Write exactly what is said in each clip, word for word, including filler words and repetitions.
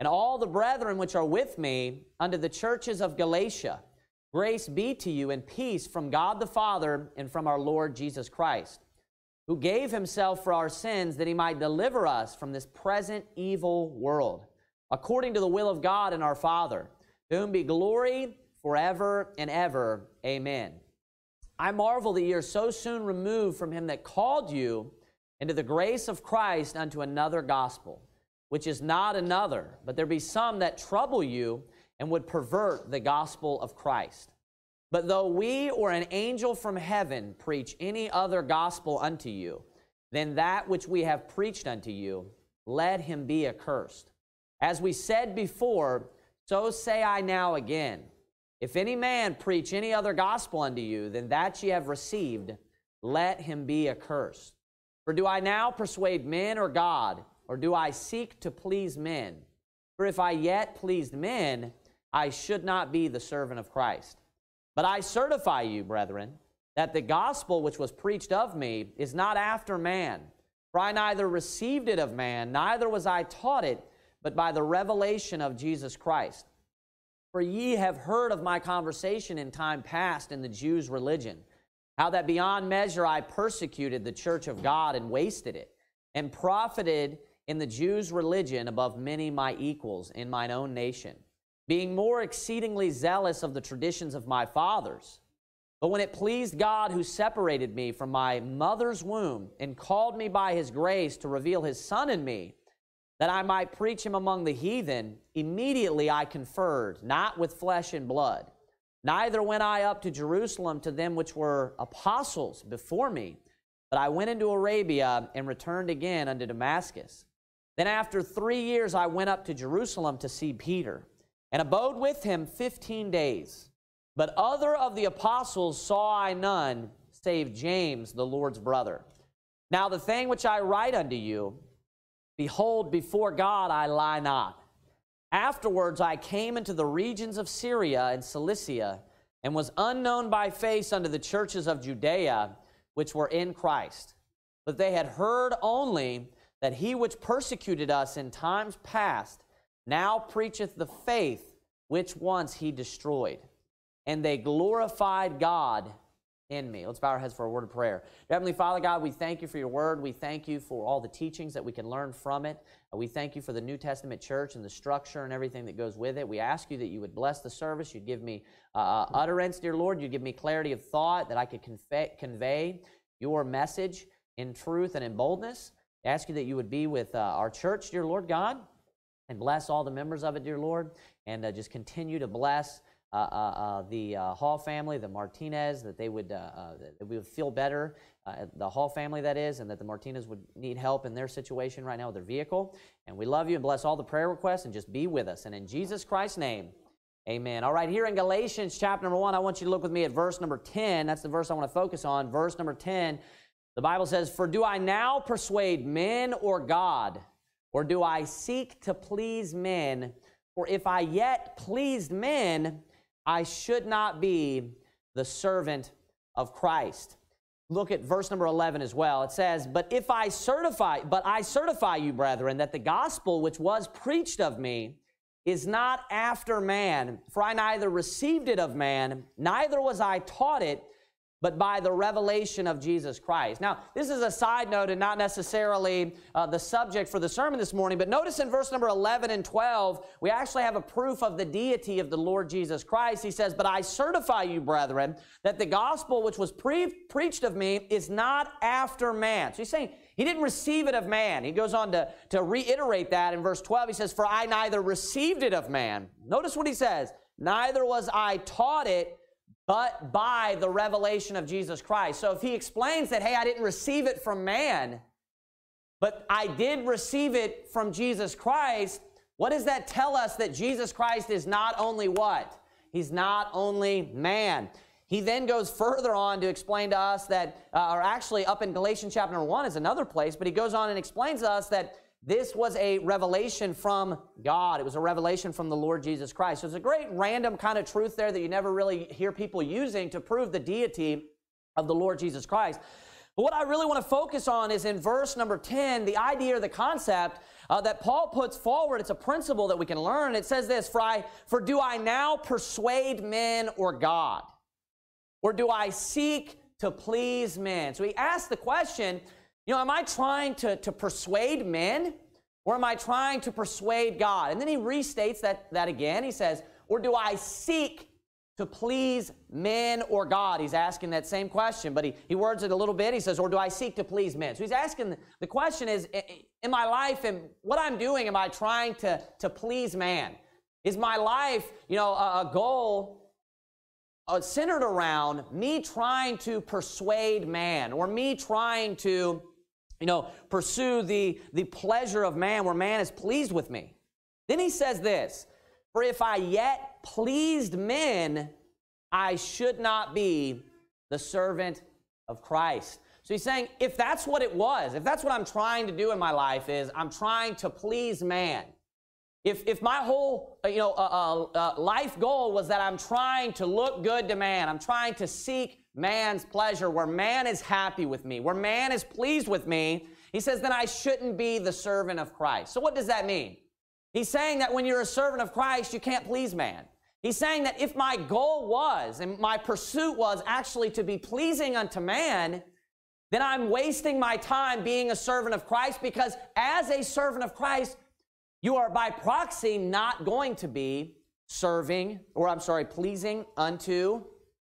and all the brethren which are with me unto the churches of Galatia. Grace be to you and peace from God the Father and from our Lord Jesus Christ, who gave himself for our sins that he might deliver us from this present evil world, according to the will of God and our Father, to whom be glory forever and ever. Amen. I marvel that ye are so soon removed from him that called you into the grace of Christ unto another gospel, which is not another, but there be some that trouble you and would pervert the gospel of Christ. But though we or an angel from heaven preach any other gospel unto you than that which we have preached unto you, let him be accursed. As we said before, so say I now again, if any man preach any other gospel unto you than that ye have received, let him be accursed. For do I now persuade men or God, or do I seek to please men? For if I yet pleased men, I should not be the servant of Christ. But I certify you, brethren, that the gospel which was preached of me is not after man. For I neither received it of man, neither was I taught it, but by the revelation of Jesus Christ. For ye have heard of my conversation in time past in the Jews' religion, how that beyond measure I persecuted the church of God and wasted it, and profited in the Jews' religion above many my equals in mine own nation, being more exceedingly zealous of the traditions of my fathers. But when it pleased God, who separated me from my mother's womb and called me by his grace to reveal his Son in me, that I might preach him among the heathen, immediately I conferred, not with flesh and blood. Neither went I up to Jerusalem to them which were apostles before me, but I went into Arabia and returned again unto Damascus. Then after three years I went up to Jerusalem to see Peter, and abode with him fifteen days. But other of the apostles saw I none, save James, the Lord's brother. Now the thing which I write unto you, behold, before God I lie not. Afterwards I came into the regions of Syria and Cilicia, and was unknown by face unto the churches of Judea, which were in Christ. But they had heard only that he which persecuted us in times past now preacheth the faith which once he destroyed. And they glorified God in me. Let's bow our heads for a word of prayer. Heavenly Father God, we thank you for your word. We thank you for all the teachings that we can learn from it. We thank you for the New Testament church and the structure and everything that goes with it. We ask you that you would bless the service. You'd give me uh, utterance, dear Lord. You'd give me clarity of thought, that I could convey, convey your message in truth and in boldness. I ask you that you would be with uh, our church, dear Lord God, and bless all the members of it, dear Lord, and uh, just continue to bless uh, uh, uh, the uh, Hall family, the Martinez, that they would, uh, uh, that we would feel better, uh, the Hall family that is, and that the Martinez would need help in their situation right now with their vehicle. And we love you and bless all the prayer requests, and just be with us. And in Jesus Christ's name, amen. All right, here in Galatians chapter number one, I want you to look with me at verse number ten. That's the verse I want to focus on. Verse number ten, the Bible says, "For do I now persuade men or God? Or do I seek to please men? For if I yet pleased men, I should not be the servant of Christ." Look at verse number eleven as well. It says, "But if I certify, but I certify you, brethren, that the gospel which was preached of me is not after man. For I neither received it of man, neither was I taught it, but by the revelation of Jesus Christ." Now, this is a side note and not necessarily uh, the subject for the sermon this morning, but notice in verse number eleven and twelve, we actually have a proof of the deity of the Lord Jesus Christ. He says, "But I certify you, brethren, that the gospel which was pre preached of me is not after man." So he's saying he didn't receive it of man. He goes on to, to reiterate that in verse twelve. He says, "For I neither received it of man." Notice what he says, "Neither was I taught it, but by the revelation of Jesus Christ." So if he explains that, hey, I didn't receive it from man, but I did receive it from Jesus Christ, what does that tell us? That Jesus Christ is not only what? He's not only man. He then goes further on to explain to us that, uh, or actually up in Galatians chapter number one is another place, but he goes on and explains to us that this was a revelation from God. It was a revelation from the Lord Jesus Christ. So it's a great random kind of truth there that you never really hear people using to prove the deity of the Lord Jesus Christ. But what I really want to focus on is in verse number ten, the idea or the concept uh, that Paul puts forward. It's a principle that we can learn. It says this, for, I, for do I now persuade men or God? Or do I seek to please men? So he asks the question, you know, am I trying to, to persuade men? Or am I trying to persuade God? And then he restates that, that again. He says, or do I seek to please men or God? He's asking that same question, but he, he words it a little bit. He says, or do I seek to please men? So he's asking, the question is, in my life and what I'm doing, am I trying to, to please man? Is my life, you know, a, a goal uh, centered around me trying to persuade man, or me trying to, you know, pursue the, the pleasure of man, where man is pleased with me? Then he says this, for if I yet pleased men, I should not be the servant of Christ. So he's saying, if that's what it was, if that's what I'm trying to do in my life, is I'm trying to please man. If, if my whole you know, uh, uh, uh, life goal was that I'm trying to look good to man, I'm trying to seek man's pleasure, where man is happy with me, where man is pleased with me, he says, then I shouldn't be the servant of Christ. So what does that mean? He's saying that when you're a servant of Christ, you can't please man. He's saying that if my goal was, and my pursuit was actually to be pleasing unto man, then I'm wasting my time being a servant of Christ, because as a servant of Christ, you are by proxy not going to be serving, or I'm sorry, pleasing unto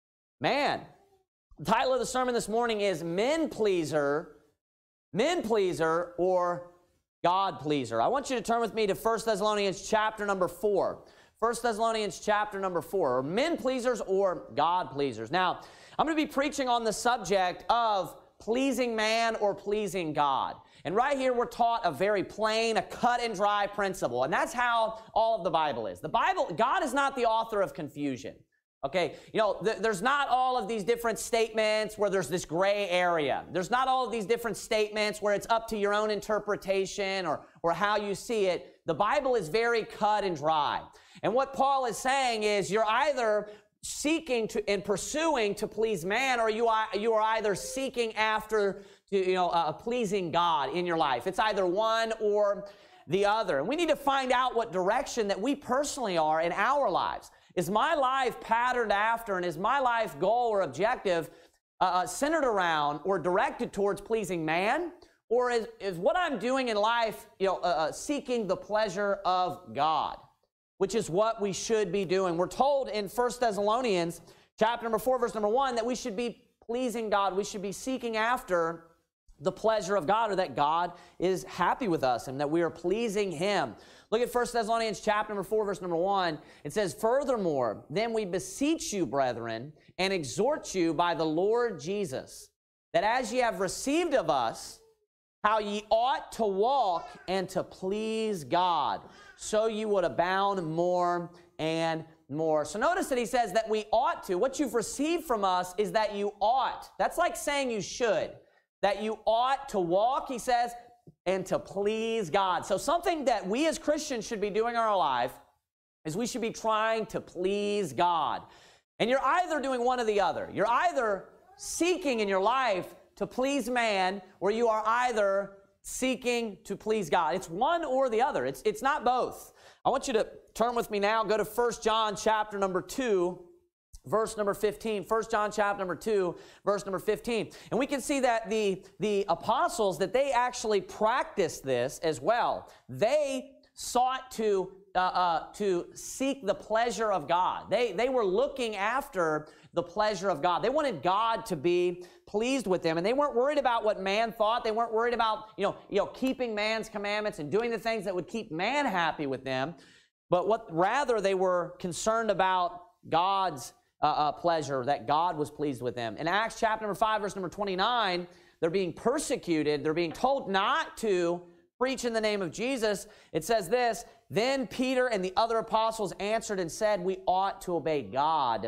man. The title of the sermon this morning is Men Pleaser, Men Pleaser, or God Pleaser. I want you to turn with me to First Thessalonians chapter number four. First Thessalonians chapter number four, or men pleasers or God pleasers. Now, I'm going to be preaching on the subject of pleasing man or pleasing God. And right here we're taught a very plain, a cut and dry principle. And that's how all of the Bible is. The Bible, God is not the author of confusion. Okay, you know, th there's not all of these different statements where there's this gray area. There's not all of these different statements where it's up to your own interpretation or, or how you see it. The Bible is very cut and dry. And what Paul is saying is you're either seeking to and pursuing to please man, or you are, you are either seeking after to, you know, uh, pleasing God in your life. It's either one or the other. And we need to find out what direction that we personally are in our lives. Is my life patterned after, and is my life goal or objective uh, centered around or directed towards pleasing man? Or is, is what I'm doing in life, you know, uh, uh, seeking the pleasure of God, which is what we should be doing? We're told in First Thessalonians chapter number four, verse number one, that we should be pleasing God. We should be seeking after the pleasure of God, or that God is happy with us and that we are pleasing him. Look at First Thessalonians chapter number four, verse number one. It says, furthermore, then we beseech you, brethren, and exhort you by the Lord Jesus, that as ye have received of us, how ye ought to walk and to please God, so you would abound more and more. So notice that he says that we ought to. What you've received from us is that you ought. That's like saying you should. That you ought to walk, he says, and to please God. So something that we as Christians should be doing in our life is we should be trying to please God. And you're either doing one or the other. You're either seeking in your life to please man, or you are either seeking to please God. It's one or the other. It's, it's not both. I want you to turn with me now, go to First John chapter number two, verse number fifteen. First John chapter number two, verse number fifteen. And we can see that the, the apostles, that they actually practiced this as well. They sought to, uh, uh, to seek the pleasure of God. They, they were looking after the pleasure of God. They wanted God to be pleased with them, and they weren't worried about what man thought. They weren't worried about, you know, you know, keeping man's commandments and doing the things that would keep man happy with them. But what rather they were concerned about God's uh, uh, pleasure, that God was pleased with them. In Acts chapter number five, verse number twenty-nine, they're being persecuted. They're being told not to preach in the name of Jesus. It says this, then Peter and the other apostles answered and said, we ought to obey God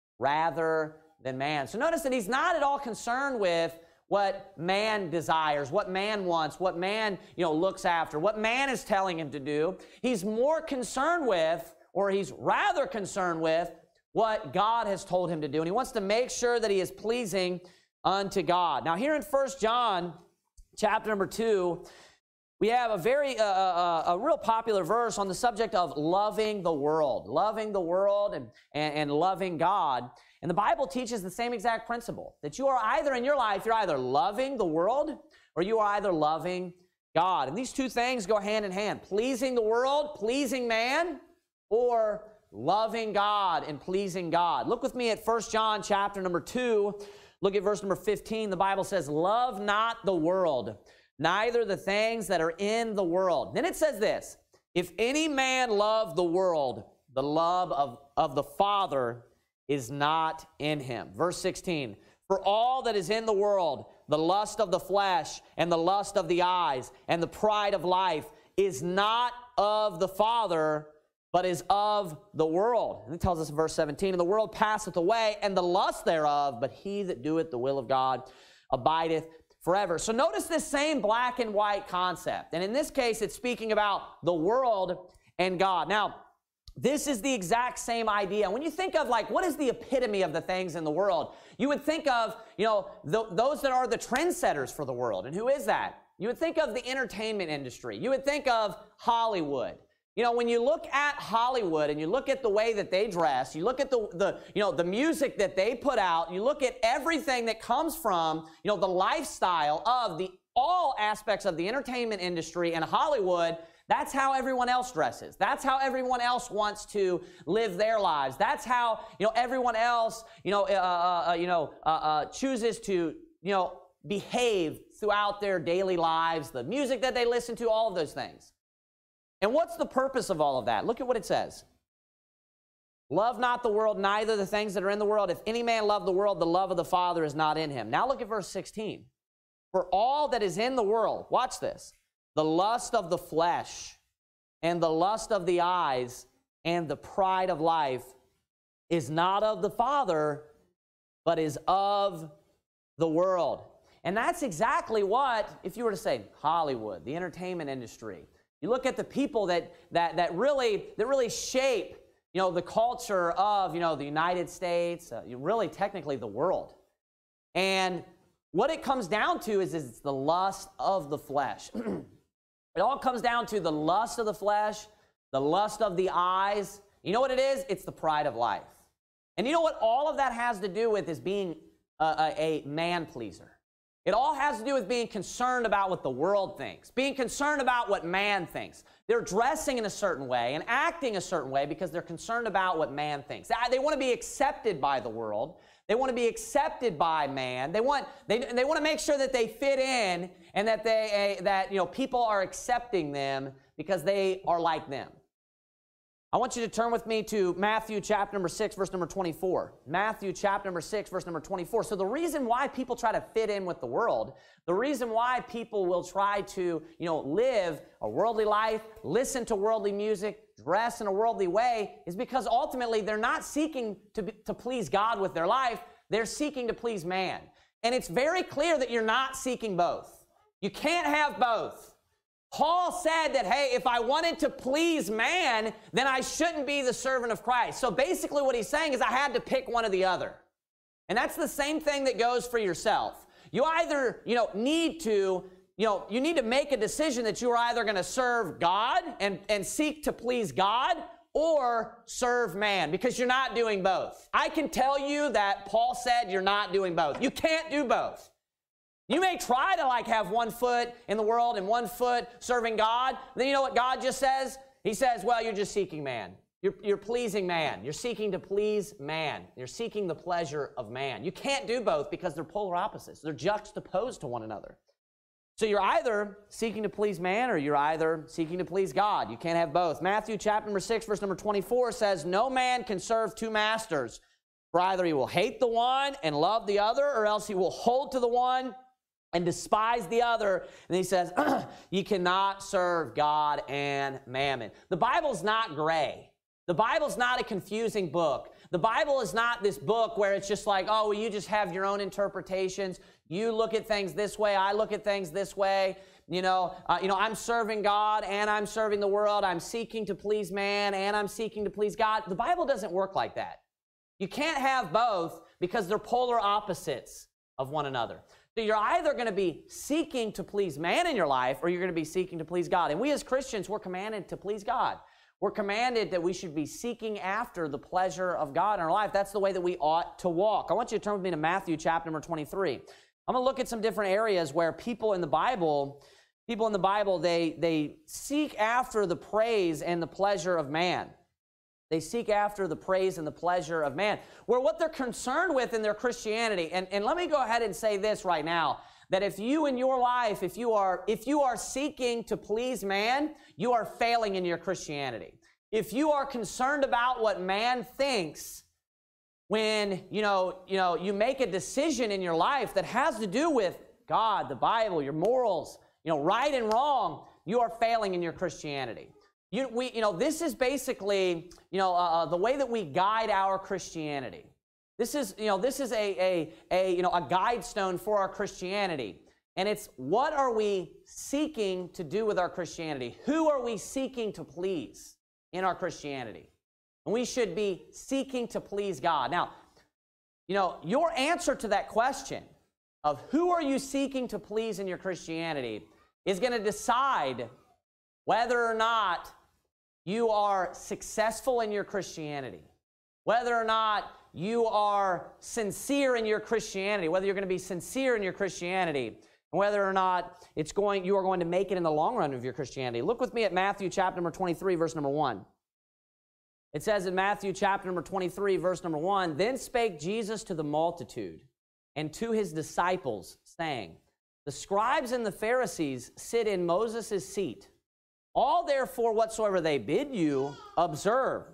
rather than man. So notice that he's not at all concerned with what man desires, what man wants, what man, you know, looks after, what man is telling him to do. He's more concerned with, or he's rather concerned with, what God has told him to do. And he wants to make sure that he is pleasing unto God. Now here in First John chapter number two, we have a very, uh, uh, a real popular verse on the subject of loving the world, loving the world and, and, and loving God. And the Bible teaches the same exact principle, that you are either in your life, you're either loving the world or you are either loving God. And these two things go hand in hand, pleasing the world, pleasing man, or loving God and pleasing God. Look with me at First John chapter number two. Look at verse number fifteen. The Bible says, love not the world, neither the things that are in the world. Then it says this, if any man love the world, the love of, of the Father is not in him. Verse sixteen, for all that is in the world, the lust of the flesh and the lust of the eyes and the pride of life is not of the Father, but is of the world. And it tells us in verse seventeen, and the world passeth away, and the lust thereof, but he that doeth the will of God abideth forever. So notice this same black and white concept. And in this case, it's speaking about the world and God. Now, this is the exact same idea. When you think of, like, what is the epitome of the things in the world, you would think of, you know, th those that are the trendsetters for the world. And who is that? You would think of the entertainment industry. You would think of Hollywood. You know, when you look at Hollywood and you look at the way that they dress, you look at the, the, you know, the music that they put out, you look at everything that comes from, you know, the lifestyle of the, all aspects of the entertainment industry and Hollywood, that's how everyone else dresses. That's how everyone else wants to live their lives. That's how, you know, everyone else, you know, uh, uh, you know, uh, uh, chooses to, you know, behave throughout their daily lives, the music that they listen to, all of those things. And what's the purpose of all of that? Look at what it says. Love not the world, neither the things that are in the world. If any man love the world, the love of the Father is not in him. Now look at verse sixteen. For all that is in the world, watch this, the lust of the flesh and the lust of the eyes and the pride of life is not of the Father, but is of the world. And that's exactly what, if you were to say Hollywood, the entertainment industry, you look at the people that, that, that, really, that really shape, you know, the culture of, you know, the United States, uh, really technically the world. And what it comes down to is, is it's the lust of the flesh. It all comes down to the lust of the flesh, the lust of the eyes. You know what it is? It's the pride of life. And you know what all of that has to do with is being a, a, a man pleaser. It all has to do with being concerned about what the world thinks, being concerned about what man thinks. They're dressing in a certain way and acting a certain way because they're concerned about what man thinks. They want to be accepted by the world. They want to be accepted by man. They want, they, they want to make sure that they fit in and that, they, uh, that you know, people are accepting them because they are like them. I want you to turn with me to Matthew chapter number six, verse number twenty-four. Matthew chapter number six, verse number twenty-four. So the reason why people try to fit in with the world, the reason why people will try to, you know, live a worldly life, listen to worldly music, dress in a worldly way, is because ultimately they're not seeking to, be, to please God with their life. They're seeking to please man. And it's very clear that you're not seeking both. You can't have both. Paul said that, hey, if I wanted to please man, then I shouldn't be the servant of Christ. So basically what he's saying is I had to pick one or the other. And that's the same thing that goes for yourself. You either, you know, need to, you know, you need to make a decision that you are either going to serve God and, and seek to please God or serve man, because you're not doing both. I can tell you that Paul said you're not doing both. You can't do both. You may try to like have one foot in the world and one foot serving God. Then you know what God just says? He says, well, you're just seeking man. You're, you're pleasing man. You're seeking to please man. You're seeking the pleasure of man. You can't do both because they're polar opposites. They're juxtaposed to one another. So you're either seeking to please man or you're either seeking to please God. You can't have both. Matthew chapter number six, verse number twenty-four says, no man can serve two masters, for either he will hate the one and love the other, or else he will hold to the one and despise the other. And he says, you cannot serve God and mammon. The Bible's not gray. The Bible's not a confusing book. The Bible is not this book where it's just like, oh, well, you just have your own interpretations. You look at things this way. I look at things this way. You know, uh, you know, I'm serving God and I'm serving the world. I'm seeking to please man and I'm seeking to please God. The Bible doesn't work like that. You can't have both because they're polar opposites. of one another. So you're either going to be seeking to please man in your life, or you're going to be seeking to please God. And we as Christians, we're commanded to please God. We're commanded that we should be seeking after the pleasure of God in our life. That's the way that we ought to walk. I want you to turn with me to Matthew chapter number twenty-three. I'm going to look at some different areas where people in the Bible, people in the Bible, they, they seek after the praise and the pleasure of man. They seek after the praise and the pleasure of man, where what they're concerned with in their Christianity, and, and let me go ahead and say this right now, that if you in your life, if you are, if you are seeking to please man, you are failing in your Christianity. If you are concerned about what man thinks, when, you know, you know, you make a decision in your life that has to do with God, the Bible, your morals, you know, right and wrong, you are failing in your Christianity. You, we, you know, this is basically, you know, uh, the way that we guide our Christianity. This is, you know, this is a, a, a, you know, a guide stone for our Christianity. And it's, what are we seeking to do with our Christianity? Who are we seeking to please in our Christianity? And we should be seeking to please God. Now, you know, your answer to that question of who are you seeking to please in your Christianity is going to decide whether or not you are successful in your Christianity, whether or not you are sincere in your Christianity, whether you're going to be sincere in your Christianity, and whether or not it's going, you are going to make it in the long run of your Christianity. Look with me at Matthew chapter number twenty-three, verse number one. It says in Matthew chapter number twenty-three, verse number one, "Then spake Jesus to the multitude and to his disciples, saying, The scribes and the Pharisees sit in Moses' seat. All therefore whatsoever they bid you, observe.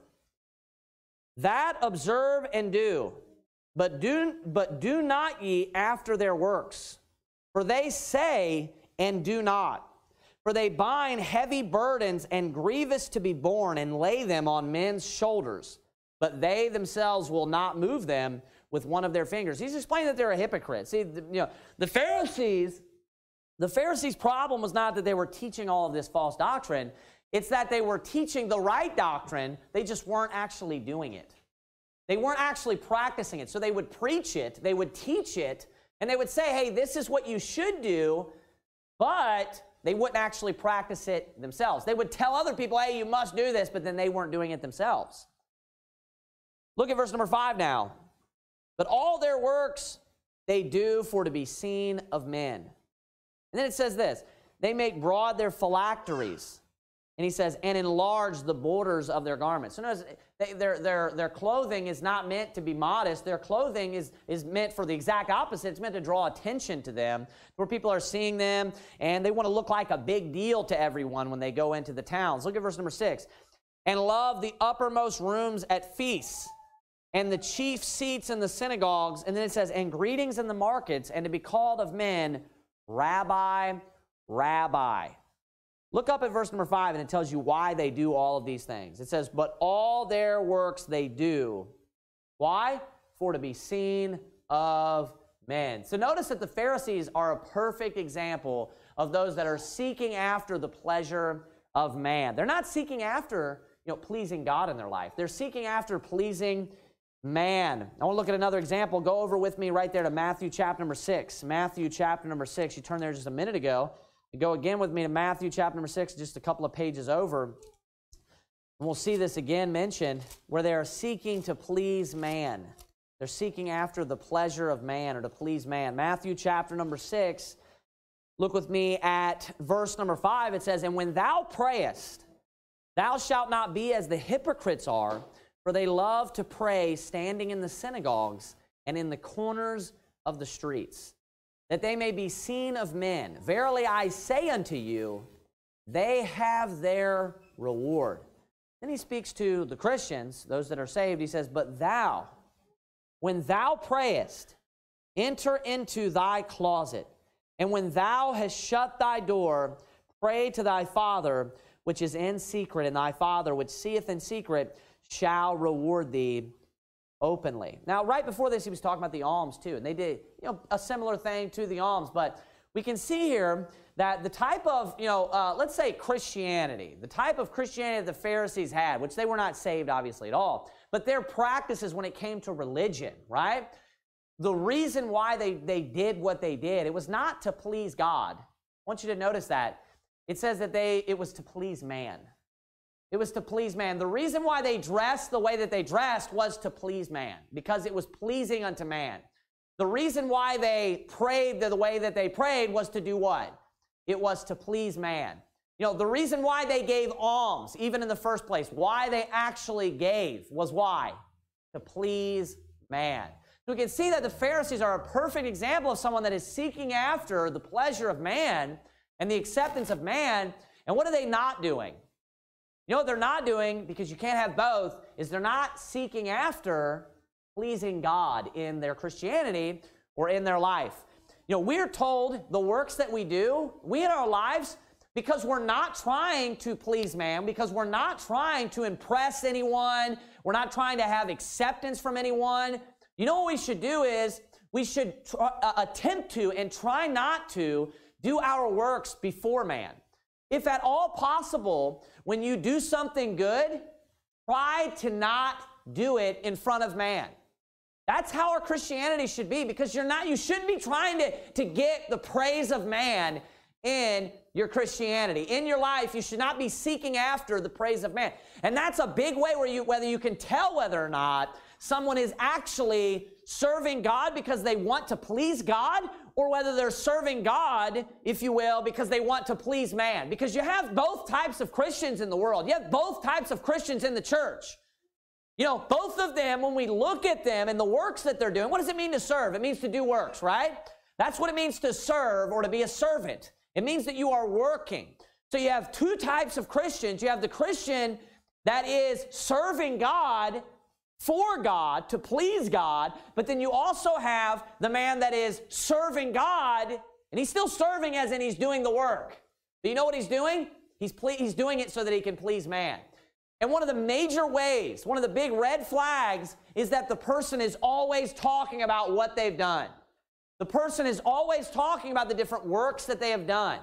That observe and do, but do, but do not ye after their works. For they say and do not. For they bind heavy burdens and grievous to be borne, and lay them on men's shoulders. But they themselves will not move them with one of their fingers." He's explaining that they're a hypocrite. See, the, you know, the Pharisees, the Pharisees' problem was not that they were teaching all of this false doctrine. It's that they were teaching the right doctrine. They just weren't actually doing it. They weren't actually practicing it. So they would preach it, they would teach it, and they would say, hey, this is what you should do, but they wouldn't actually practice it themselves. They would tell other people, hey, you must do this, but then they weren't doing it themselves. Look at verse number five now. "But all their works they do for to be seen of men." And then it says this, "They make broad their phylacteries." And he says, "and enlarge the borders of their garments." So notice, they, their, their, their clothing is not meant to be modest. Their clothing is, is meant for the exact opposite. It's meant to draw attention to them, where people are seeing them, and they want to look like a big deal to everyone when they go into the towns. Look at verse number six. "And love the uppermost rooms at feasts, and the chief seats in the synagogues." And then it says, "and greetings in the markets, and to be called of men, Rabbi, Rabbi." Look up at verse number five, and it tells you why they do all of these things. It says, "But all their works they do." Why? "For to be seen of men." So notice that the Pharisees are a perfect example of those that are seeking after the pleasure of man. They're not seeking after, you know, pleasing God in their life. They're seeking after pleasing man. I want to look at another example. Go over with me right there to Matthew chapter number six. Matthew chapter number six. You turned there just a minute ago. You go again with me to Matthew chapter number six, just a couple of pages over. And we'll see this again mentioned, where they are seeking to please man. They're seeking after the pleasure of man, or to please man. Matthew chapter number six, look with me at verse number five. It says, "And when thou prayest, thou shalt not be as the hypocrites are, for they love to pray standing in the synagogues and in the corners of the streets, that they may be seen of men. Verily I say unto you, they have their reward." Then he speaks to the Christians, those that are saved. He says, "But thou, when thou prayest, enter into thy closet, and when thou hast shut thy door, pray to thy Father which is in secret, and thy Father which seeth in secret shall reward thee openly." Now, right before this, he was talking about the alms too, and they did, you know, a similar thing to the alms. But we can see here that the type of, you know, uh, let's say Christianity, the type of Christianity the Pharisees had, which they were not saved obviously at all, but their practices when it came to religion, right? the reason why they, they did what they did, it was not to please God. I want you to notice that. It says that they it was to please man. It was to please man. The reason why they dressed the way that they dressed was to please man, because it was pleasing unto man. The reason why they prayed the way that they prayed was to do what? It was to please man. You know, the reason why they gave alms, even in the first place, why they actually gave was why? To please man. So we can see that the Pharisees are a perfect example of someone that is seeking after the pleasure of man and the acceptance of man. And what are they not doing? You know what they're not doing, because you can't have both, is they're not seeking after pleasing God in their Christianity or in their life. You know, we're told the works that we do, we in our lives, because we're not trying to please man, because we're not trying to impress anyone, we're not trying to have acceptance from anyone. You know what we should do is we should tr- uh, attempt to and try not to do our works before man. If at all possible, when you do something good, try to not do it in front of man. That's how our Christianity should be, because you're not, you shouldn't be trying to, to get the praise of man in your Christianity. In your life, you should not be seeking after the praise of man. And that's a big way where you, whether you can tell whether or not someone is actually serving God because they want to please God, or whether they're serving God, if you will, because they want to please man. Because you have both types of Christians in the world. You have both types of Christians in the church. You know, both of them, when we look at them and the works that they're doing, what does it mean to serve? It means to do works, right? That's what it means to serve or to be a servant. It means that you are working. So you have two types of Christians. You have the Christian that is serving God for God, to please God, but then you also have the man that is serving God, and he's still serving as in he's doing the work. But you know what he's doing? He's, ple- he's doing it so that he can please man. And one of the major ways, one of the big red flags, is that the person is always talking about what they've done. The person is always talking about the different works that they have done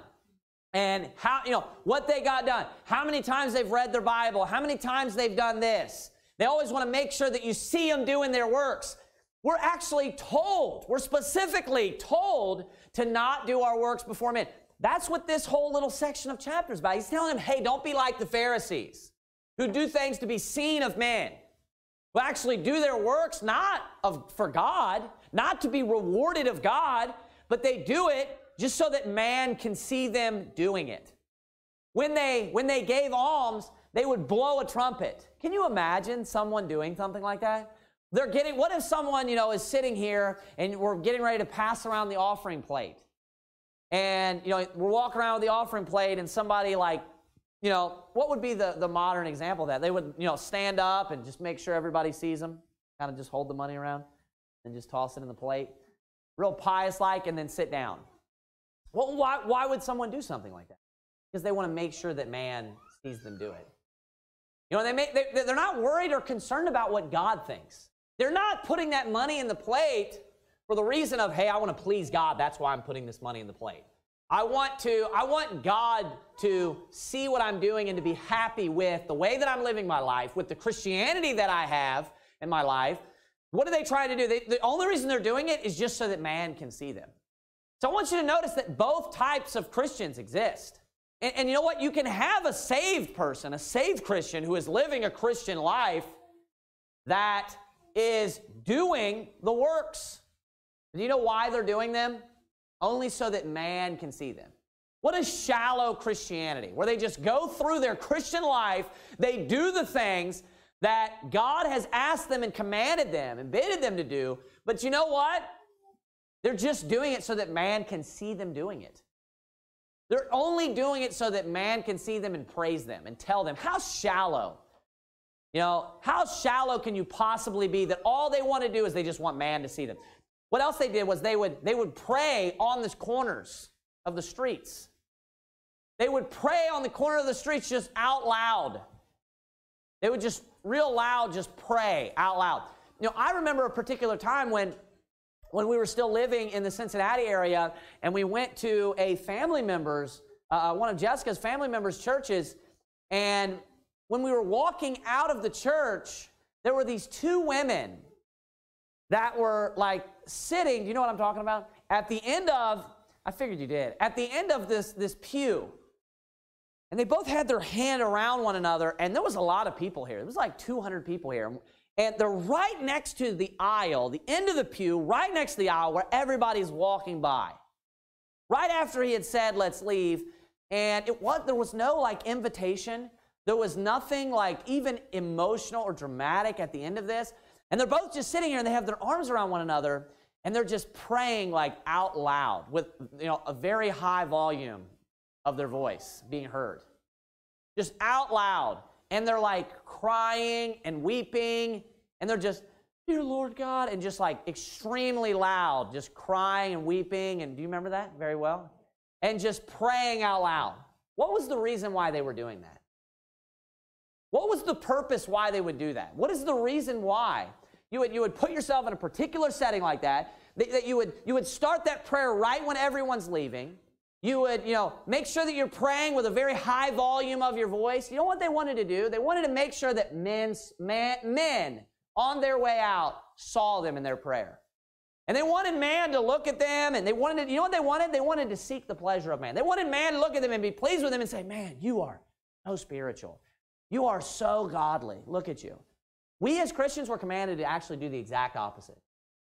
and how, you know, what they got done, how many times they've read their Bible, how many times they've done this. They always want to make sure that you see them doing their works. We're actually told, we're specifically told to not do our works before men. That's what this whole little section of chapter is about. He's telling them, hey, don't be like the Pharisees, who do things to be seen of men, who actually do their works not of, for God, not to be rewarded of God, but they do it just so that man can see them doing it. When they, when they gave alms, they would blow a trumpet. Can you imagine someone doing something like that? They're getting, what if someone, you know, is sitting here and we're getting ready to pass around the offering plate? And, you know, we're walking around with the offering plate and somebody like, you know, what would be the, the modern example of that? They would, you know, stand up and just make sure everybody sees them, kind of just hold the money around and just toss it in the plate. Real pious-like, and then sit down. Well, why, why would someone do something like that? Because they want to make sure that man sees them do it. You know, they make, they, they're not worried or concerned about what God thinks. They're not putting that money in the plate for the reason of, hey, I want to please God. That's why I'm putting this money in the plate. I want to, I want God to see what I'm doing and to be happy with the way that I'm living my life, with the Christianity that I have in my life. What are they trying to do? They, the only reason they're doing it is just so that man can see them. So I want you to notice that both types of Christians exist. And, and you know what? You can have a saved person, a saved Christian who is living a Christian life that is doing the works. Do you know why they're doing them? Only so that man can see them. What is shallow Christianity? Where they just go through their Christian life, they do the things that God has asked them and commanded them and bidded them to do, but you know what? They're just doing it so that man can see them doing it. They're only doing it so that man can see them and praise them and tell them. How shallow? You know, how shallow can you possibly be that all they want to do is they just want man to see them? What else they did was they would, they would pray on the corners of the streets. They would pray on the corner of the streets just out loud. They would just real loud just pray out loud. You know, I remember a particular time when, when we were still living in the Cincinnati area and we went to a family member's, uh, one of Jessica's family members' churches, and when we were walking out of the church, there were these two women that were like sitting, do you know what I'm talking about? At the end of, I figured you did, at the end of this, this pew, and they both had their hand around one another, and there was a lot of people here. There was like two hundred people here. And they're right next to the aisle, the end of the pew, right next to the aisle where everybody's walking by. Right after he had said, let's leave, and it was, there was no like invitation. There was nothing like even emotional or dramatic at the end of this. And they're both just sitting here and they have their arms around one another and they're just praying like out loud with, you know, a very high volume of their voice being heard. Just out loud. And they're like crying and weeping and they're just, dear Lord God, and just like extremely loud, just crying and weeping. And do you remember that very well? And just praying out loud. What was the reason why they were doing that? What was the purpose why they would do that? What is the reason why you would, you would put yourself in a particular setting like that, that, that you would, you would start that prayer right when everyone's leaving. You would, you know, make sure that you're praying with a very high volume of your voice. You know what they wanted to do? They wanted to make sure that men, man, men on their way out saw them in their prayer. And they wanted man to look at them, and they wanted to, you know what they wanted? They wanted to seek the pleasure of man. They wanted man to look at them and be pleased with them and say, man, you are so spiritual. You are so godly. Look at you. We as Christians were commanded to actually do the exact opposite.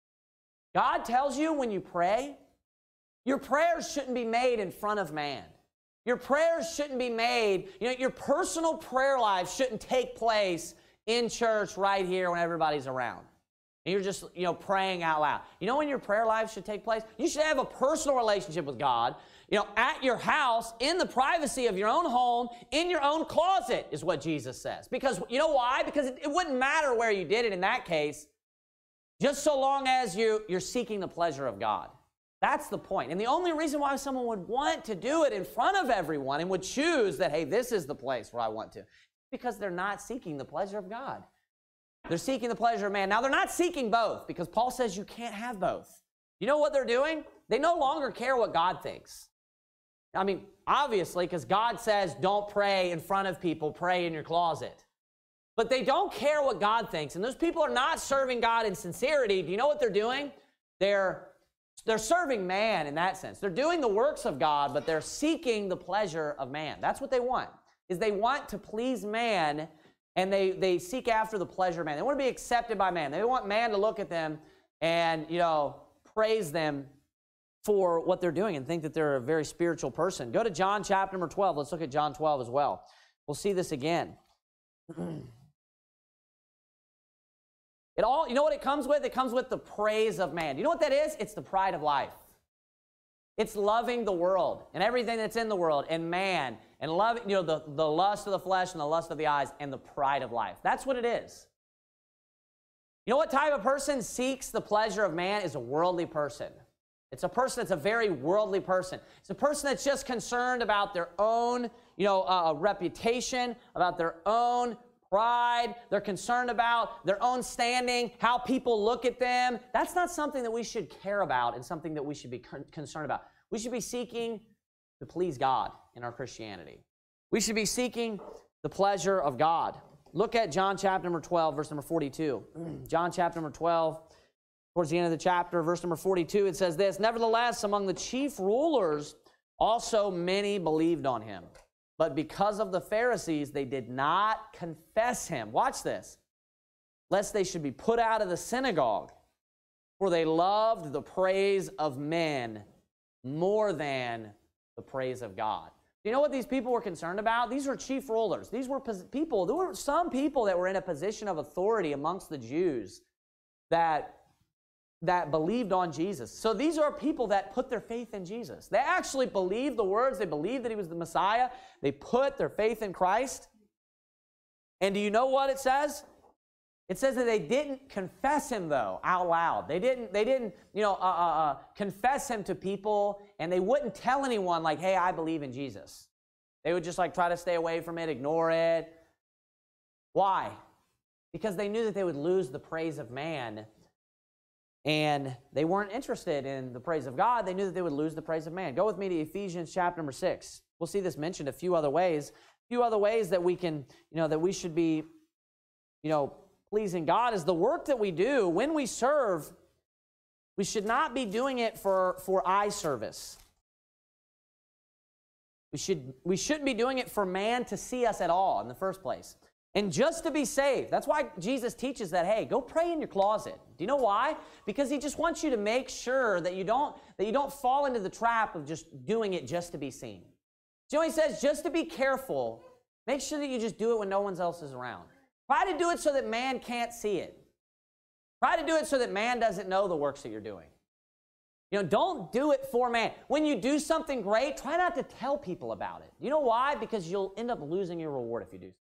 God tells you when you pray, your prayers shouldn't be made in front of man. Your prayers shouldn't be made, you know, your personal prayer life shouldn't take place in church right here when everybody's around. And you're just, you know, praying out loud. You know when your prayer life should take place? You should have a personal relationship with God, you know, at your house, in the privacy of your own home, in your own closet, is what Jesus says. Because, you know why? Because it, it wouldn't matter where you did it in that case, just so long as you, you're seeking the pleasure of God. That's the point. And the only reason why someone would want to do it in front of everyone and would choose that, hey, this is the place where I want to, because they're not seeking the pleasure of God. They're seeking the pleasure of man. Now, they're not seeking both, because Paul says you can't have both. You know what they're doing? They no longer care what God thinks. I mean, obviously, because God says don't pray in front of people, pray in your closet. But they don't care what God thinks. And those people are not serving God in sincerity. Do you know what they're doing? They're, they're serving man in that sense. They're doing the works of God, but they're seeking the pleasure of man. That's what they want, is they want to please man, and they, they seek after the pleasure of man. They want to be accepted by man. They want man to look at them and, you know, praise them for what they're doing and think that they're a very spiritual person. Go to John chapter number twelve. Let's look at John twelve as well. We'll see this again. It all, you know what it comes with? It comes with the praise of man. You know what that is? It's the pride of life. It's loving the world and everything that's in the world and man and loving, you know, the, the lust of the flesh and the lust of the eyes and the pride of life. That's what it is. You know what type of person seeks the pleasure of man? Is a worldly person. It's a person that's a very worldly person. It's a person that's just concerned about their own, you know, uh, reputation, about their own pride. They're concerned about their own standing, how people look at them. That's not something that we should care about and something that we should be con- concerned about. We should be seeking to please God in our Christianity. We should be seeking the pleasure of God. Look at John chapter number twelve, verse number forty-two. John chapter number twelve. Towards the end of the chapter, verse number forty-two, it says this, nevertheless, among the chief rulers, also many believed on him. But because of the Pharisees, they did not confess him. Watch this. Lest they should be put out of the synagogue. For they loved the praise of men more than the praise of God. You know what these people were concerned about? These were chief rulers. These were people, there were some people that were in a position of authority amongst the Jews that that believed on Jesus. So these are people that put their faith in Jesus. They actually believed the words. They believed that he was the Messiah. They put their faith in Christ. And do you know what it says? It says that they didn't confess him, though, out loud. They didn't, they didn't you know, uh, uh, uh, confess him to people, and they wouldn't tell anyone, like, hey, I believe in Jesus. They would just, like, try to stay away from it, ignore it. Why? Because they knew that they would lose the praise of man, and they weren't interested in the praise of God. They knew that they would lose the praise of man. Go with me to Ephesians chapter number six. We'll see this mentioned a few other ways. A few other ways that we can, you know, that we should be, you know, pleasing God is the work that we do when we serve. We should not be doing it for, for eye service. We, should, we shouldn't be doing it for man to see us at all in the first place. And just to be saved. That's why Jesus teaches that, hey, go pray in your closet. Do you know why? Because he just wants you to make sure that you don't, that you don't fall into the trap of just doing it just to be seen. So he says, just to be careful, make sure that you just do it when no one else is around. Try to do it so that man can't see it. Try to do it so that man doesn't know the works that you're doing. You know, don't do it for man. When you do something great, try not to tell people about it. You know why? Because you'll end up losing your reward if you do.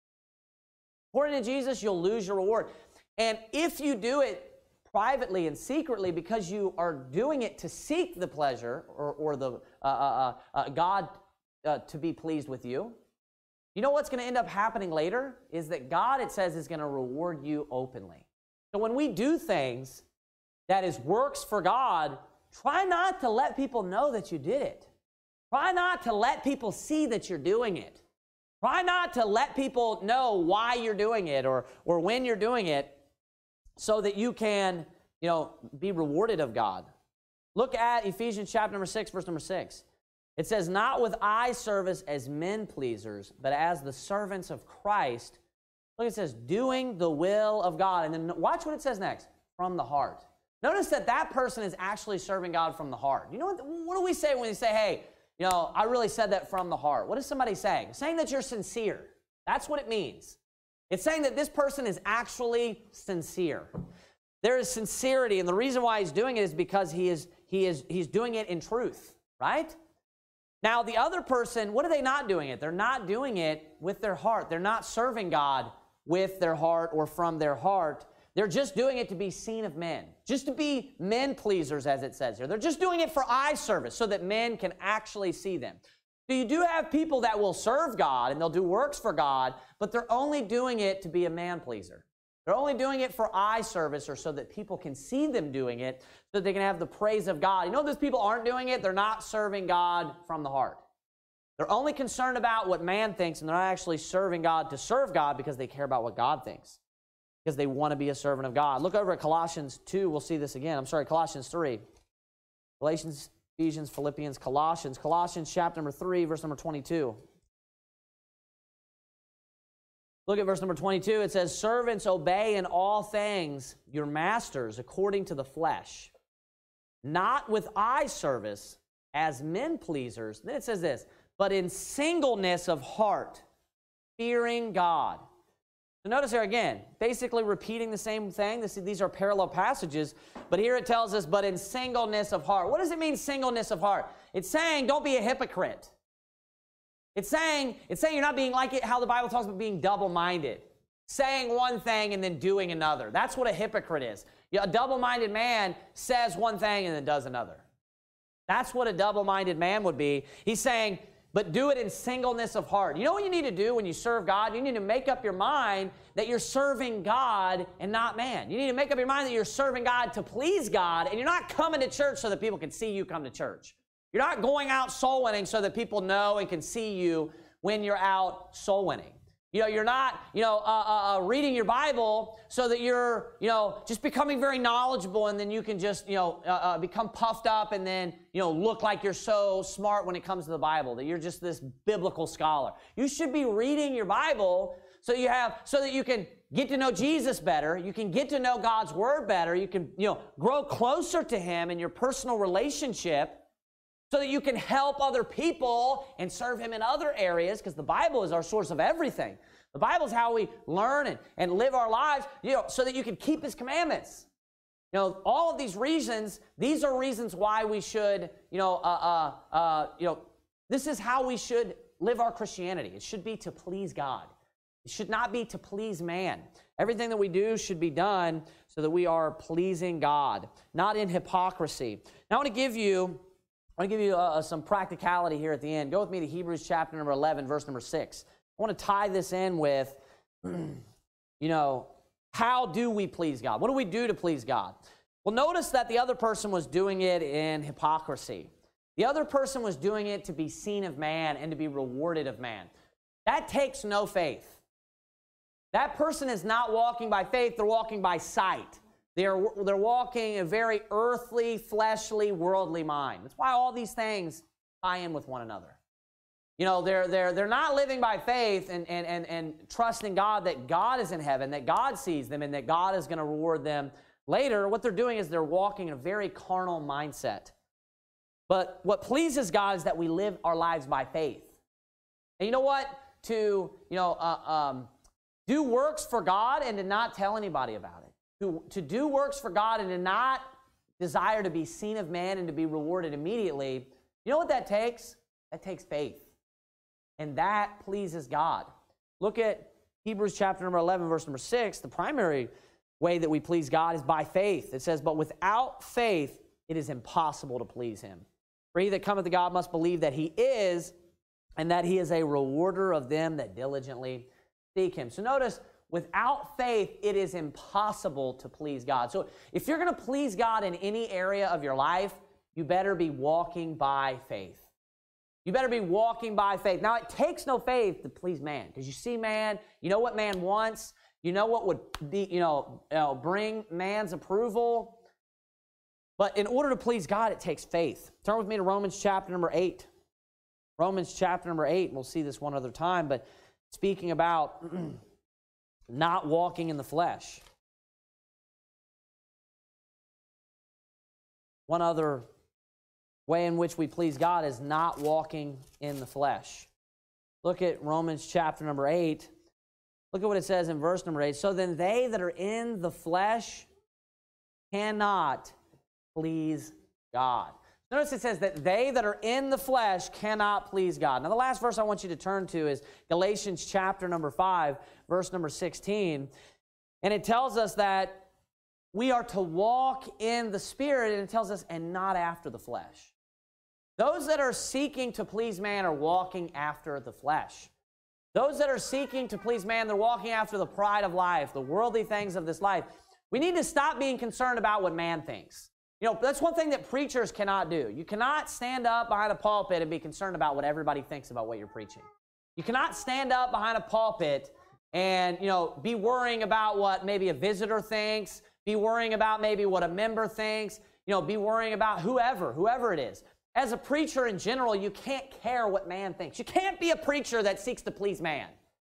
According to Jesus, you'll lose your reward. And if you do it privately and secretly because you are doing it to seek the pleasure or, or the uh, uh, uh, God uh, to be pleased with you, you know what's going to end up happening later is that God, it says, is going to reward you openly. So when we do things that is works for God, try not to let people know that you did it. Try not to let people see that you're doing it. Try not to let people know why you're doing it or, or when you're doing it so that you can, you know, be rewarded of God. Look at Ephesians chapter number six, verse number six. It says, not with eye service as men pleasers, but as the servants of Christ. Look, it says, doing the will of God. And then watch what it says next, from the heart. Notice that that person is actually serving God from the heart. You know what, what do we say when we say, hey, you know, I really said that from the heart? What is somebody saying? Saying that you're sincere. That's what it means. It's saying that this person is actually sincere. There is sincerity, and the reason why he's doing it is because he is, he is, he's doing it in truth, right? Now, the other person, what are they not doing it? They're not doing it with their heart. They're not serving God with their heart or from their heart. They're just doing it to be seen of men, just to be men pleasers, as it says here. They're just doing it for eye service so that men can actually see them. So you do have people that will serve God and they'll do works for God, but they're only doing it to be a man pleaser. They're only doing it for eye service or so that people can see them doing it so that they can have the praise of God. You know, those people aren't doing it. They're not serving God from the heart. They're only concerned about what man thinks, and they're not actually serving God to serve God because they care about what God thinks, because they want to be a servant of God. Look over at Colossians two. We'll see this again. I'm sorry, Colossians three. Galatians, Ephesians, Philippians, Colossians. Colossians chapter number three, verse number twenty-two. Look at verse number twenty-two. It says, servants, obey in all things your masters according to the flesh, not with eye service as men pleasers. Then it says this, but in singleness of heart, fearing God. So notice here again, basically repeating the same thing. This, these are parallel passages, but here it tells us, but in singleness of heart. What does it mean, singleness of heart? It's saying, don't be a hypocrite. It's saying, it's saying you're not being like it, how the Bible talks about being double-minded. Saying one thing and then doing another. That's what a hypocrite is. A double-minded man says one thing and then does another. That's what a double-minded man would be. He's saying, but do it in singleness of heart. You know what you need to do when you serve God? You need to make up your mind that you're serving God and not man. You need to make up your mind that you're serving God to please God, and you're not coming to church so that people can see you come to church. You're not going out soul winning so that people know and can see you when you're out soul winning. You know, you're not, you know, uh, uh, reading your Bible so that you're, you know, just becoming very knowledgeable, and then you can just, you know, uh, uh, become puffed up and then, you know, look like you're so smart when it comes to the Bible, that you're just this biblical scholar. You should be reading your Bible so you have, so that you can get to know Jesus better. You can get to know God's Word better. You can, you know, grow closer to Him in your personal relationship, so that you can help other people and serve Him in other areas, because the Bible is our source of everything. The Bible is how we learn and, and live our lives, you know, so that you can keep His commandments. You know, all of these reasons, these are reasons why we should, you know, uh, uh, uh, you know, this is how we should live our Christianity. It should be to please God. It should not be to please man. Everything that we do should be done so that we are pleasing God, not in hypocrisy. Now, I want to give you I want to give you uh, some practicality here at the end. Go with me to Hebrews chapter number eleven, verse number six. I want to tie this in with, you know, how do we please God? What do we do to please God? Well, notice that the other person was doing it in hypocrisy. The other person was doing it to be seen of man and to be rewarded of man. That takes no faith. that person is not walking by faith, they're walking by sight. They're, they're walking a very earthly, fleshly, worldly mind. That's why all these things tie in with one another. You know, they're, they're, they're not living by faith and, and, and, and trusting God that God is in heaven, that God sees them, and that God is going to reward them later. What they're doing is they're walking in a very carnal mindset. But what pleases God is that we live our lives by faith. And you know what? To, you know, uh, um, do works for God and to not tell anybody about it. To, to do works for God and to not desire to be seen of man and to be rewarded immediately. You know what that takes? That takes faith. And that pleases God. Look at Hebrews chapter number eleven, verse number six. The primary way that we please God is by faith. It says, but without faith, it is impossible to please him. For he that cometh to God must believe that he is, and that he is a rewarder of them that diligently seek him. So notice, without faith, it is impossible to please God. So if you're going to please God in any area of your life, you better be walking by faith. You better be walking by faith. Now, it takes no faith to please man, because you see man, you know what man wants, you know what would be, you know, you know, bring man's approval. But in order to please God, it takes faith. Turn with me to Romans chapter number eight. Romans chapter number eight, and we'll see this one other time, but speaking about not walking in the flesh. One other way in which we please God is not walking in the flesh. Look at Romans chapter number eight. Look at what it says in verse number eight. So then they that are in the flesh cannot please God. Notice it says that they that are in the flesh cannot please God. Now the last verse I want you to turn to is Galatians chapter number five, verse number sixteen. And it tells us that we are to walk in the Spirit, and it tells us, and not after the flesh. Those that are seeking to please man are walking after the flesh. Those that are seeking to please man, they're walking after the pride of life, the worldly things of this life. We need to stop being concerned about what man thinks. You know, that's one thing that preachers cannot do. You cannot stand up behind a pulpit and be concerned about what everybody thinks about what you're preaching. You cannot stand up behind a pulpit and, you know, be worrying about what maybe a visitor thinks, be worrying about maybe what a member thinks, you know, be worrying about whoever, whoever it is. As a preacher in general, you can't care what man thinks. You can't be a preacher that seeks to please man.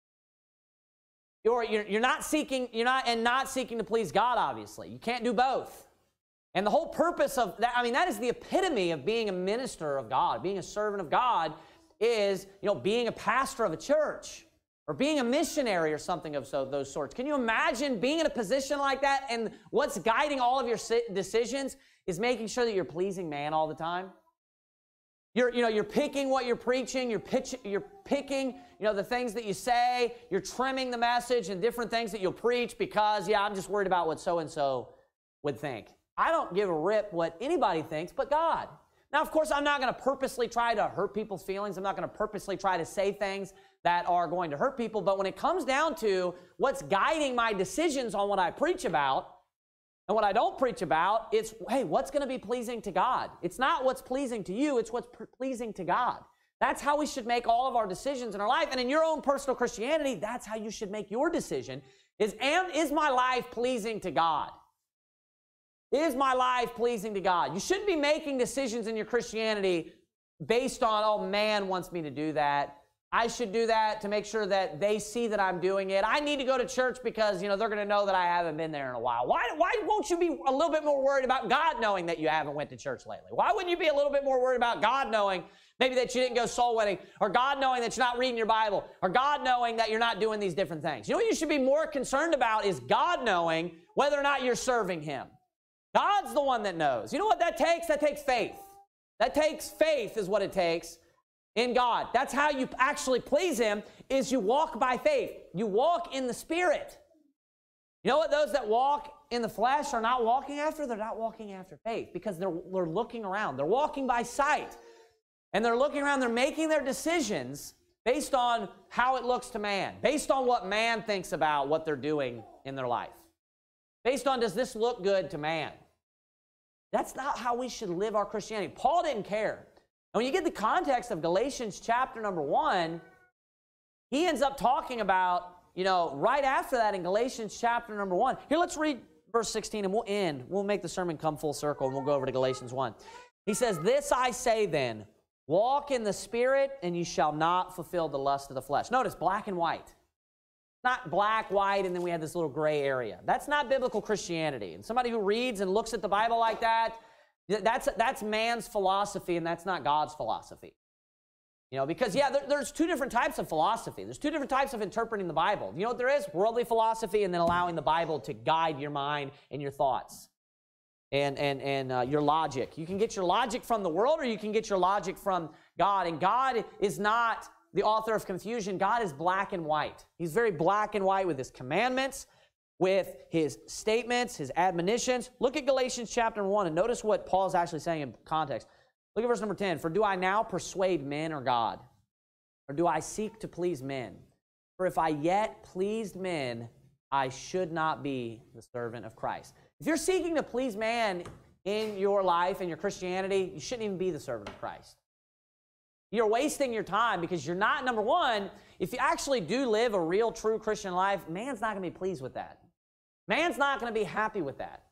You're, you're, you're not seeking, you're not, and not seeking to please God, obviously. You can't do both. And the whole purpose of that, I mean, that is the epitome of being a minister of God, being a servant of God, is, you know, being a pastor of a church or being a missionary or something of so, those sorts. Can you imagine being in a position like that, and what's guiding all of your decisions is making sure that you're pleasing man all the time? You're, you know, you're picking what you're preaching, you're, pitch, you're picking, you know, the things that you say, you're trimming the message and different things that you'll preach because, yeah, I'm just worried about what so-and-so would think. I don't give a rip what anybody thinks but God. Now, of course, I'm not going to purposely try to hurt people's feelings. I'm not going to purposely try to say things that are going to hurt people. But when it comes down to what's guiding my decisions on what I preach about and what I don't preach about, it's, hey, what's going to be pleasing to God? It's not what's pleasing to you. It's what's pleasing to God. That's how we should make all of our decisions in our life. And in your own personal Christianity, that's how you should make your decision, is, am, is my life pleasing to God? Is my life pleasing to God? You shouldn't be making decisions in your Christianity based on, oh, man wants me to do that. I should do that to make sure that they see that I'm doing it. I need to go to church because, you know, they're going to know that I haven't been there in a while. Why, why won't you be a little bit more worried about God knowing that you haven't went to church lately? Why wouldn't you be a little bit more worried about God knowing maybe that you didn't go soul winning, or God knowing that you're not reading your Bible, or God knowing that you're not doing these different things? You know what you should be more concerned about is God knowing whether or not you're serving him. God's the one that knows. You know what that takes? That takes faith. That takes faith is what it takes in God. That's how you actually please him, is you walk by faith. You walk in the Spirit. You know what those that walk in the flesh are not walking after? They're not walking after faith because they're, they're looking around. They're walking by sight. And they're looking around. They're making their decisions based on how it looks to man, based on what man thinks about what they're doing in their life, based on, does this look good to man? That's not how we should live our Christianity. Paul didn't care. And when you get the context of Galatians chapter number one, he ends up talking about you know, right after that in Galatians chapter number one, here, let's read verse sixteen, and we'll end. We'll make the sermon come full circle, and we'll go over to Galatians one. He says, "This I say then, walk in the Spirit, and you shall not fulfill the lust of the flesh." Notice, black and white. Not black, white, and then we have this little gray area. That's not biblical Christianity. And somebody who reads and looks at the Bible like that, that's, that's man's philosophy, and that's not God's philosophy. You know, because, yeah, there, there's two different types of philosophy. There's two different types of interpreting the Bible. You know what there is? Worldly philosophy, and then allowing the Bible to guide your mind and your thoughts and, and, and uh, your logic. You can get your logic from the world, or you can get your logic from God. And God is not the author of confusion. God is black and white. He's very black and white with his commandments, with his statements, his admonitions. Look at Galatians chapter one, and notice what Paul's actually saying in context. Look at verse number ten. "For do I now persuade men or God? Or do I seek to please men? For if I yet pleased men, I should not be the servant of Christ." If you're seeking to please man in your life, in your Christianity, you shouldn't even be the servant of Christ. You're wasting your time, because you're not, number one, if you actually do live a real, true Christian life, man's not going to be pleased with that. Man's not going to be happy with that.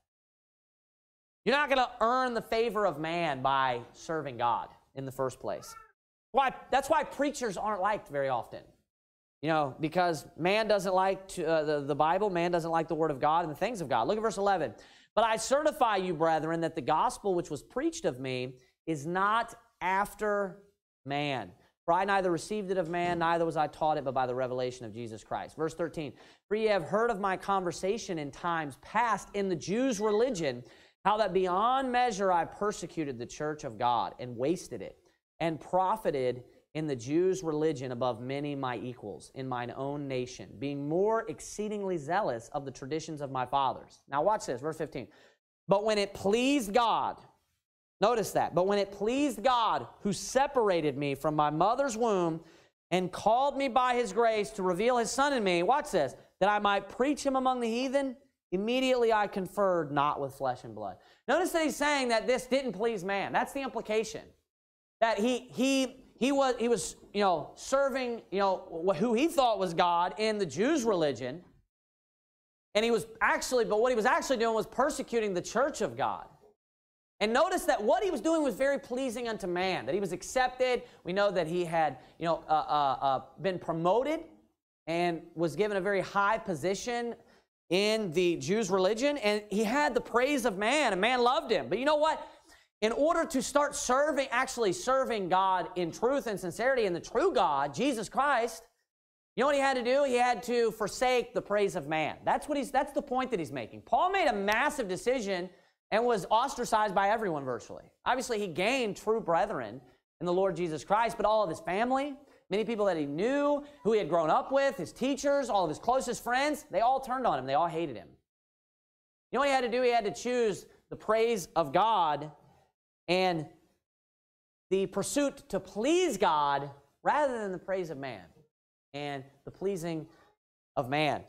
You're not going to earn the favor of man by serving God in the first place. Why? That's why preachers aren't liked very often. You know, because man doesn't like to, uh, the, the Bible, man doesn't like the Word of God and the things of God. Look at verse eleven. "But I certify you, brethren, that the gospel which was preached of me is not after man. For I neither received it of man, neither was I taught it, but by the revelation of Jesus Christ." Verse thirteen. "For ye have heard of my conversation in times past in the Jews' religion, how that beyond measure I persecuted the church of God, and wasted it, and profited in the Jews' religion above many my equals in mine own nation, being more exceedingly zealous of the traditions of my fathers." Now watch this, verse fifteen. "But when it pleased God," notice that, "but when it pleased God, who separated me from my mother's womb and called me by his grace to reveal his Son in me," watch this, "that I might preach him among the heathen, immediately I conferred not with flesh and blood." Notice that he's saying that this didn't please man. That's the implication. That he, he, he, was, he was, you know, serving, you know, who he thought was God in the Jews' religion. And he was actually, but what he was actually doing was persecuting the church of God. And notice that what he was doing was very pleasing unto man, that he was accepted. We know that he had, you know, uh, uh, uh, been promoted and was given a very high position in the Jews' religion, and he had the praise of man, and man loved him. But you know what? In order to start serving, actually serving God in truth and sincerity, and the true God, Jesus Christ, you know what he had to do? He had to forsake the praise of man. That's what he's, that's the point that he's making. Paul made a massive decision and was ostracized by everyone virtually. Obviously, he gained true brethren in the Lord Jesus Christ, but all of his family, many people that he knew, who he had grown up with, his teachers, all of his closest friends, they all turned on him. They all hated him. You know what he had to do? He had to choose the praise of God and the pursuit to please God rather than the praise of man and the pleasing of man.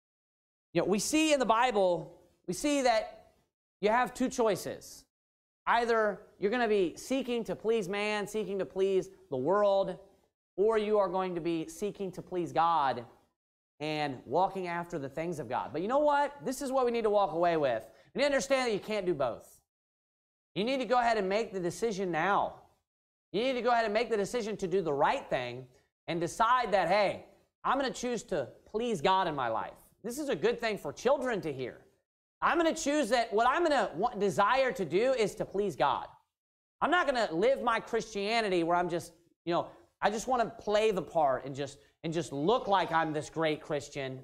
You know, we see in the Bible, we see that you have two choices. Either you're going to be seeking to please man, seeking to please the world, or you are going to be seeking to please God and walking after the things of God. But you know what? This is what we need to walk away with. We need to understand that you can't do both. You need to go ahead and make the decision now. You need to go ahead and make the decision to do the right thing and decide that, hey, I'm going to choose to please God in my life. This is a good thing for children to hear. I'm going to choose that what I'm going to want, desire to do is to please God. I'm not going to live my Christianity where I'm just, you know, I just want to play the part and just and just look like I'm this great Christian,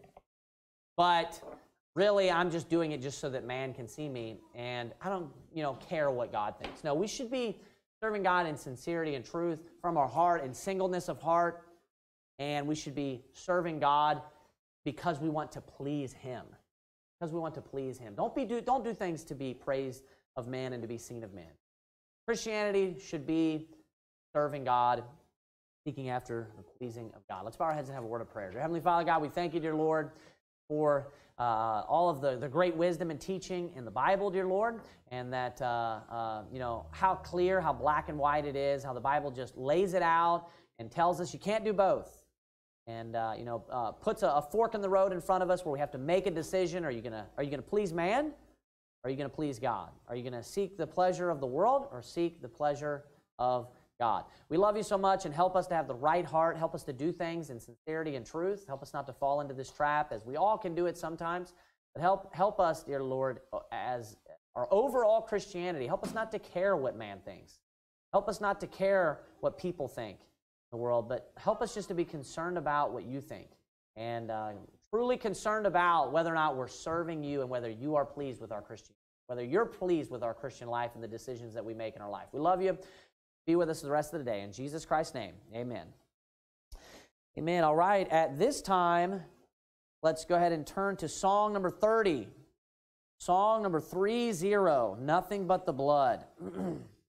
but really I'm just doing it just so that man can see me, and I don't, you know, care what God thinks. No, we should be serving God in sincerity and truth from our heart and singleness of heart, and we should be serving God because we want to please him. Because we want to please him. Don't be do don't do things to be praised of man and to be seen of man. Christianity should be serving God, seeking after the pleasing of God. Let's bow our heads and have a word of prayer. Dear Heavenly Father, God, we thank you, dear Lord, for uh, all of the, the great wisdom and teaching in the Bible, dear Lord, and that, uh, uh, you know, how clear, how black and white it is, how the Bible just lays it out and tells us you can't do both. and uh, you know, uh, puts a, a fork in the road in front of us where we have to make a decision. Are you gonna Are you gonna please man? Or are you gonna please God? Are you gonna seek the pleasure of the world or seek the pleasure of God? We love you so much, and help us to have the right heart. Help us to do things in sincerity and truth. Help us not to fall into this trap, as we all can do it sometimes. But help help us, dear Lord, as our overall Christianity. Help us not to care what man thinks. Help us not to care what people think in the world, but help us just to be concerned about what you think, and uh, truly concerned about whether or not we're serving you and whether you are pleased with our Christian, whether you're pleased with our Christian life and the decisions that we make in our life. We love you. Be with us the rest of the day. In Jesus Christ's name, amen. Amen. All right, at this time, let's go ahead and turn to song number thirty. Song number three zero, Nothing But the Blood.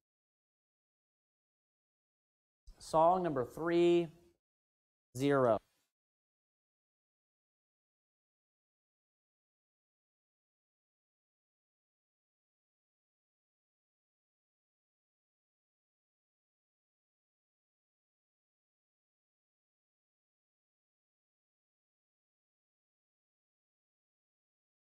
Song number three zero.